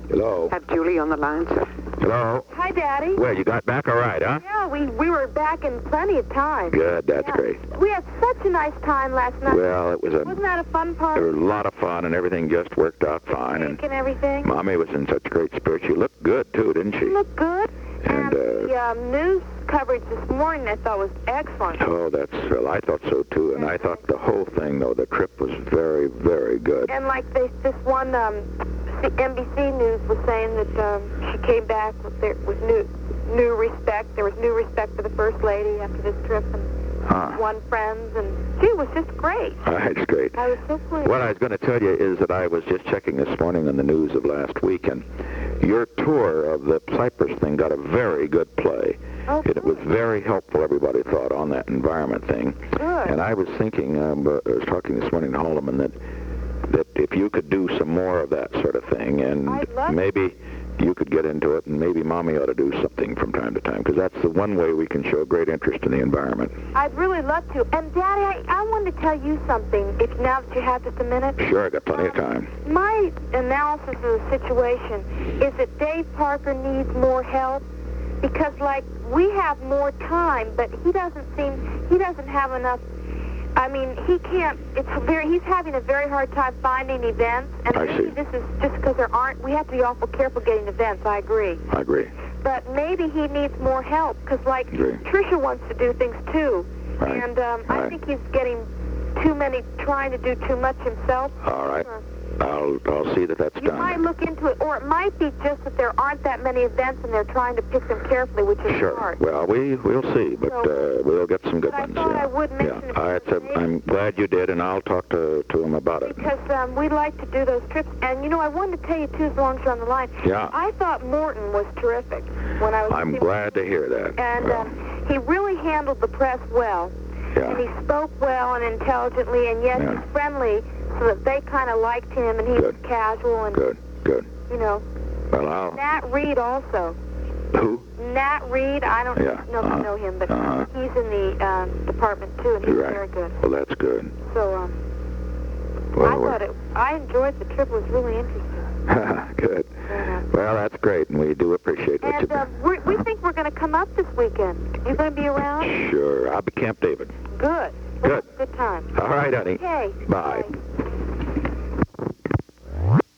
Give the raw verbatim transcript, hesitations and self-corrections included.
Hello. Have Julie on the line, sir. Hello. Hi, Daddy. Well, you got back all right, huh? Yeah, we, we were back in plenty of time. Good, that's Yeah. great. We had such a nice time last night. Well, it was a, Wasn't that a fun it party? was a lot of fun, and everything just worked out fine. Cake And and everything. Mommy was in such great spirits. She looked good, too, didn't she? You look good. And, And, uh, the um, news coverage this morning I thought was excellent. Oh, that's, well, I thought so, too. And I thought the whole thing, though, the trip was very, very good. And like they, this one um, N B C News was saying that um, she came back with, their, with new new respect. There was new respect for the First Lady after this trip, and Huh. won friends, and she was just great. That's great. I was so pleased. What I was going to tell you is that I was just checking this morning on the news of last week, and your tour of the Cyprus thing got a very good play. Oh, It was very helpful, everybody thought, on that environment thing. good. And I was thinking, um, uh, I was talking this morning to Haldeman, that that if you could do some more of that sort of thing, and I'd love maybe you could get into it, and maybe Mommy ought to do something from time to time, because that's the one way we can show great interest in the environment. I'd really love to. And, Daddy, I, I wanted to tell you something, if now that you have just a minute. Sure, I got plenty of time. My analysis of the situation is that Dave Parker needs more help because, like, we have more time, but he doesn't seem, he doesn't have enough. I mean, he can't, it's very, he's having a very hard time finding events, and I maybe see. this is just because there aren't, we have to be awful careful getting events, I agree. I agree. But maybe he needs more help, because, like, Agree. Tricia wants to do things, too. Right. And um, I Right. think he's getting too many, trying to do too much himself. All right. Uh, I'll, I'll see that that's You done. might look into it, or it might be just that there aren't that many events and they're trying to pick them carefully, which is Sure. hard. Well, we, we'll see, but uh, we'll get some good But I ones. thought yeah. I would mention yeah. it I, it's a, today. I'm glad you did, and I'll talk to, to him about it. Because um, we like to do those trips. And, you know, I wanted to tell you, too, as long as you're on the line. Yeah. I thought Morton was terrific when I was I'm with him. glad to hear that. And Well, um, he really handled the press well. yeah. And he spoke well and intelligently, and yet Yeah. he's friendly, so that they kind of liked him, and he Good. was casual, and, Good, good. you know. Well, I'll... Nat Reed also. Who? Nat Reed, I don't Yeah, know if uh-huh, you know him, but uh-huh. he's in the um, department, too, and he's Right. very good. Well, that's good. So um, Well, I thought it, I enjoyed the trip. It was really interesting. good. Yeah. Well, that's great, and we do appreciate what And you uh, do. we we think we're going to come up this weekend. You going to be around? Sure. I'll be Camp David. Good. Good. Good time. All right, honey. Okay. Bye. Bye.